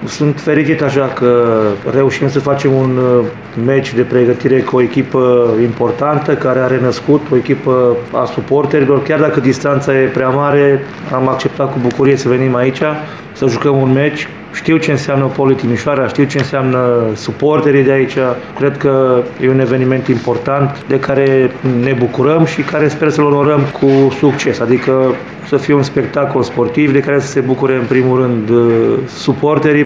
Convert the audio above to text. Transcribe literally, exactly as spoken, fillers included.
Sunt fericit așa că reușim să facem un meci de pregătire cu o echipă importantă care a renăscut, o echipă a suporterilor. Chiar dacă distanța e prea mare, am acceptat cu bucurie să venim aici, să jucăm un meci. Știu ce înseamnă Poli Timișoara, știu ce înseamnă suporterii de aici. Cred că e un eveniment important de care ne bucurăm și care sper să-l onorăm cu succes. Adică să fie un spectacol sportiv de care să se bucure în primul rând suporterii.